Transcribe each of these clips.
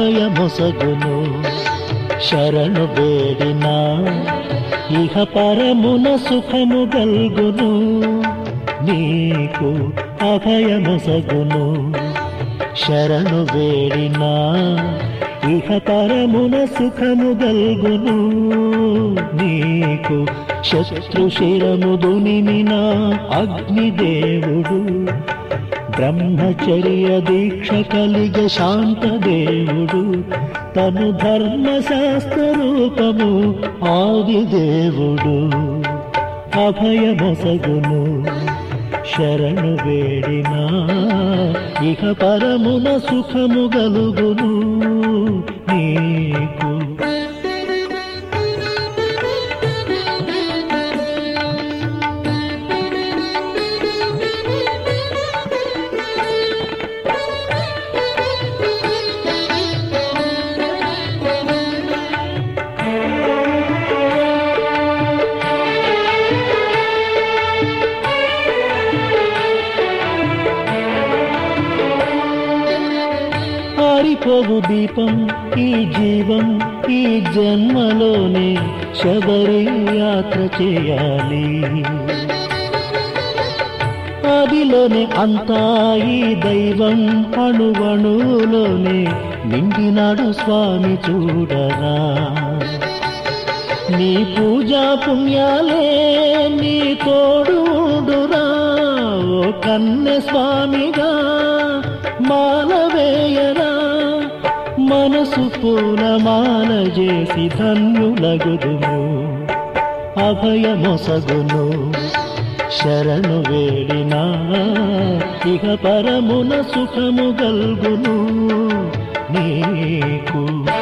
అభయమొసగును శరణు వేడినా ఇహ పరమున సుఖము గల్గును నీకు అభయమొసగును శరణు వేడినా ఇహ పరమున సుఖము గల్గును నీకు శత్రుశిరము దునిమిన అగ్నిదేవుడు బ్రహ్మచర్య దీక్ష కలిగ శాంతదేవుడు తను ధర్మశాస్త్ర రూపము ఆదిదేవుడు అభయమొసగును శరణు వేడినా ఇహ పరమున సుఖము గలుగును నీకు. ఆరిపోవు దీపం ఈ జీవం ఈ జన్మలోనే శబరి యాత్ర చేయాలి ఆదిలోనే అంతా ఈ దైవం అణువణువులోనే నిండినాడు స్వామి చూడరా నీ పూజా పుణ్యాలే నీ తోడురా ఓ కన్నె స్వామిగా మాలవేయరా మనసు పూలమాల చేసి ధన్యులగుదుము అభయమొసగును శరణు వేడినా ఇహ పరమున సుఖము గల్గును నీకు.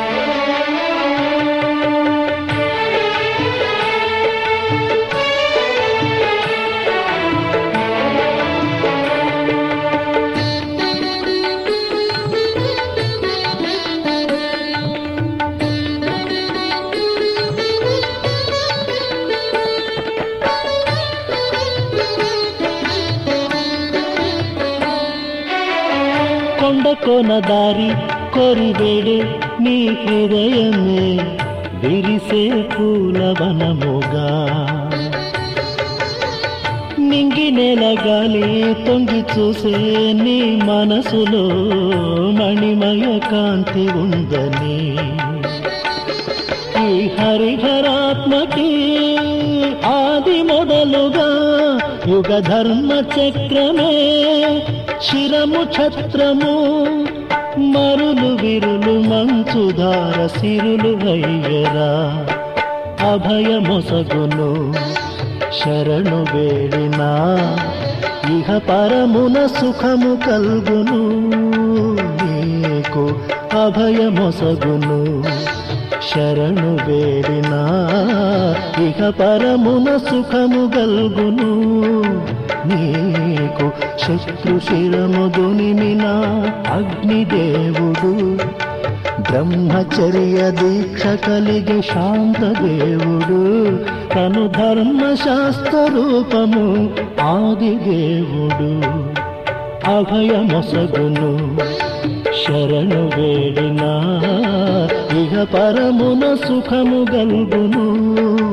కొండకోన దారి కొరివేడే నీ హృదయమే విరిసే పూలవనముగా నింగి నేల గాలి తొంగి చూసే నీ మనసులో మణిమయ కాంతి ఉందని ఈ హరిహరాత్మకి ఆది మొదలుగా యుగ ధర్మ చక్రమే శిరము ఛత్రము మరులు విరులు మంచుధార సిరులు అయ్యరా అభయమొసగును శరణు వేడినా ఇహ పరమున సుఖము కల్గును నీకు అభయమొసగును శరణు వేడినా ఇహ పరమున సుఖము గల్గును నీకు శత్రుశిరము దునిమిన అగ్నిదేవుడు బ్రహ్మచర్య దీక్ష కలిగి శాంతదేవుడు తను ధర్మశాస్త్ర రూపము ఆదిదేవుడు అభయమొసగును శరణు వేడినా ఇహ పరమున సుఖము గల్గును